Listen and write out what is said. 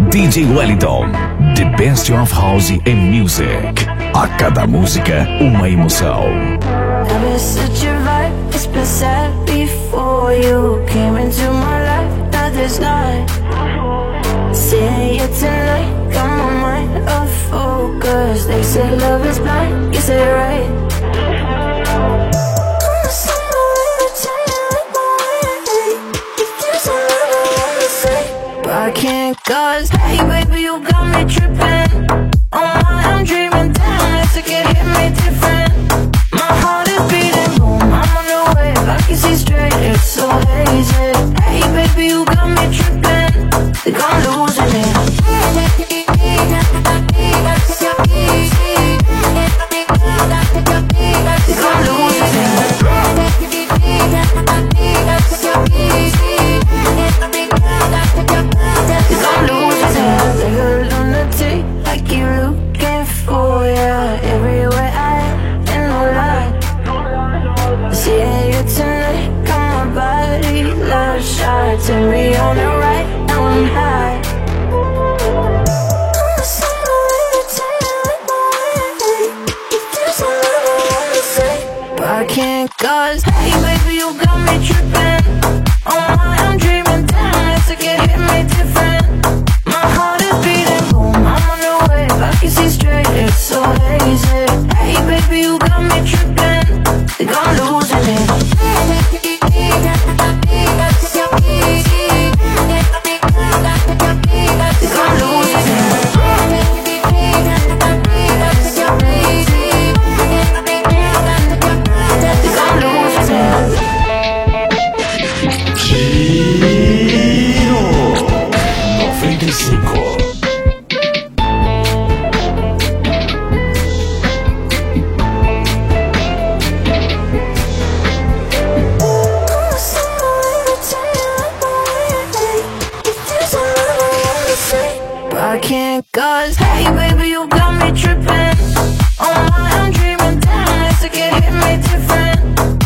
DJ Wellington, the best of house and music. A cada música, uma emoção. I've been such a vibe, it's been sad before you came into my life. Now there's not. Seeing you tonight, got my mind off focus. They say love is blind, you say right. I can't cause, hey baby, you got me tripping. Oh my, I'm dreaming, damn, it's like it hit me different. My heart is beating, boom, I'm on the wave, I can see straight, it's so hazy. Hey baby, you got me tripping, think I'm losing it. Think I'm losing it. I'm losing it. Like a lunatic, I keep looking for ya everywhere I am, and no lie. Seeing you tonight, got my body love shot. Turn me on the right, now I'm high. But I can't cause, hey baby, you got me tripping. Oh my, I'm dreaming, damn, it's like it hit me different. My heart is beating, boom, I'm on the wave, I can see straight, it's so hazy. Hey baby, you got me tripping, think I'm losing it. Think I'm losing it. Think I'm losing it. Giro 95. But I can't cause, hey baby, you got me tripping. Oh my, I'm dreaming, damn, it's like it hit me different.